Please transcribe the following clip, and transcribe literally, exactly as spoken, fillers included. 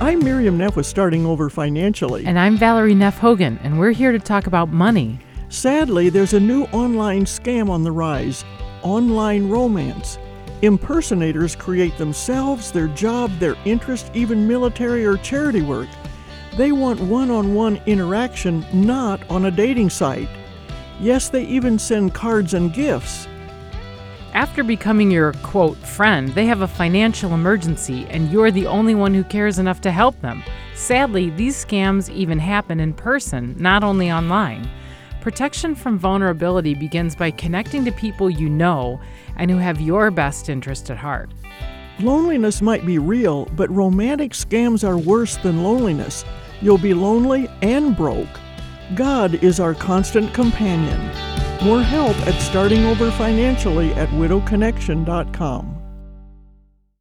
I'm Miriam Neff with Starting Over Financially. And I'm Valerie Neff Hogan, and we're here to talk about money. Sadly, there's a new online scam on the rise, online romance. Impersonators create themselves, their job, their interest, even military or charity work. They want one-on-one interaction, not on a dating site. Yes, they even send cards and gifts. After becoming your, quote, friend, they have a financial emergency, and you're the only one who cares enough to help them. Sadly, these scams even happen in person, not only online. Protection from vulnerability begins by connecting to people you know and who have your best interest at heart. Loneliness might be real, but romantic scams are worse than loneliness. You'll be lonely and broke. God is our constant companion. More help at Starting Over Financially at widow connection dot com.